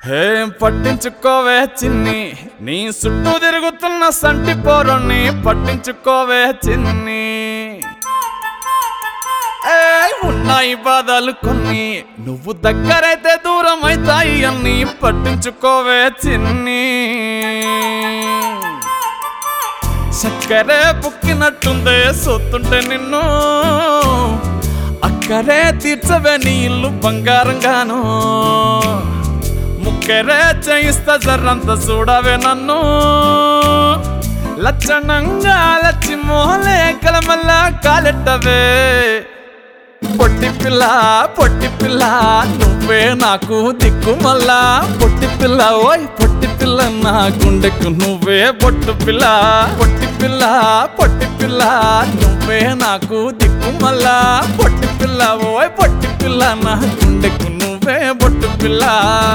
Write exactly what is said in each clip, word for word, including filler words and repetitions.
ఏం పట్టించుకోవే చిన్ని, నీ చుట్టూ తిరుగుతున్న సంటి పోరుని పట్టించుకోవే చిన్ని. ఉన్నాయి బాధలు కొన్ని, నువ్వు దగ్గరైతే దూరం అవుతాయి అన్ని పట్టించుకోవే చిన్ని. చక్కరే పుక్కినట్టుందే సొత్తుంటే నిన్ను, అక్కరే తీర్చవే నీ ఇల్లు బంగారంగాను. ముక్కరే చేయిస్తా జర్రంత చూడవే నన్ను, లచ్చణంగా లచ్చి మోహలే కలమల్ల కాలెట్టవే. పొట్టి పిల్ల పొట్టి పిల్ల నువ్వే నాకు దిక్కు మల్లా. పొట్టి పిల్ల ఓయ్ పొట్టి పిల్ల నా గుండెకు నువ్వే బొట్టు పిల్ల. పొట్టి పిల్ల పొట్టి పిల్ల నువ్వే నాకు దిక్కు మల్లా. పొట్టి పిల్ల ఓయ్ పొట్టి పిల్ల నా గుండెకు నువ్వే బొట్టు పిల్ల.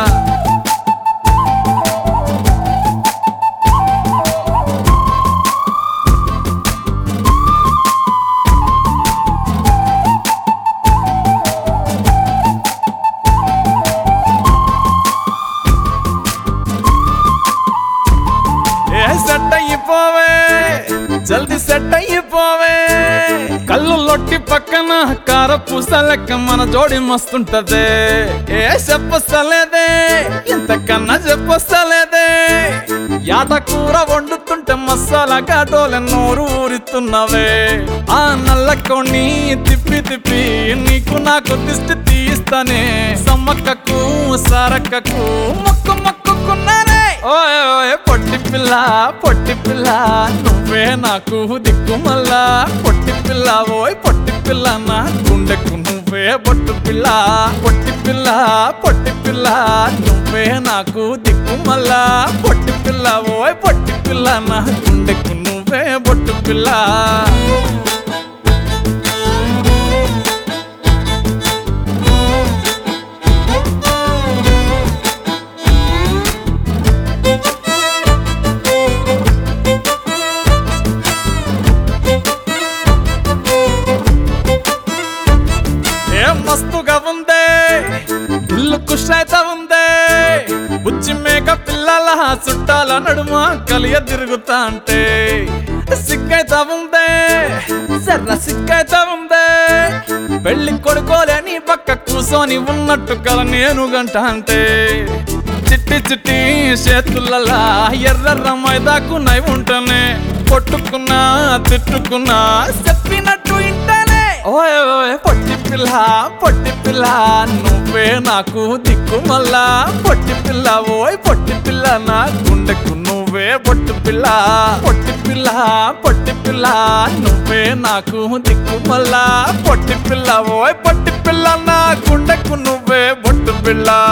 సెట్ అయిపోవే జల్దీ సెట్ అయిపోవే, కళ్ళు లొట్టి పక్కన కార పూసలెక్క మన జోడి మస్తుంటదే. ఏ చెప్పలేదే ఇంతకన్నా చెప్పలేదే, యాట కూర వండుతుంటే మసాలా కాటోలే నోరు ఊరిస్తున్నవే. ఆ నల్ల కొన్ని తిప్పి తిప్పి నీకు నాకు దిష్టి తీయిస్తానే. సమ్మక్కకు సారక్కకు మొక్కు మొక్కుకున్నానే. ఓయ్ ఓయ్ పొట్టి పిల్ల పొట్టి పిల్ల నువ్వే నాకు దిక్కు మల్లా. పొట్టి పిల్ల ఓయ్ పొట్టి పిల్ల నా గుండెకు నువ్వే బొట్టు పిల్ల. పొట్టి పిల్ల పొట్టి పిల్ల నువ్వే నాకు దిక్కు మల్లా. పొట్టి పిల్ల ఓయ్ పొట్టి పిల్ల నా గుండెకు నువ్వే బొట్టు పిల్ల. మస్తుగా ఉందే ఇల్లు కుషైతా ఉందే, బుచ్చి మేక పిల్లల చుట్టాల నడుమ కలియ తిరుగుతా అంటే. సిగ్గైతా ఉందే సర్ర సిగ్గైతా ఉందే, పెళ్లి కొడుకోలే నీ పక్క కూసోని ఉన్నట్టు కల నేను గంట అంటే. చిట్టి చిట్టి చేతులలా ఎర్ర మైదాకు నై ఉంటనే, కొట్టుకున్నా తిట్టుకున్నా చెప్పినట్టు ఇంటనే. ఓయ్ ఓయ్ పొట్టి పిల్ల పొట్టి పిల్ల నువ్వే నాకు దిక్కు మల్లా. పొట్టి పిల్ల ఓయ్ పొట్టి పిల్ల నా గుండెకు నువ్వే బొట్టు పిల్ల. పొట్టి పిల్ల పొట్టి పిల్ల నువ్వే నాకు దిక్కు మల్లా. పొట్టి పిల్ల ఓయ్ పొట్టి పిల్ల నా గుండెకు నువ్వే బొట్టు పిల్ల.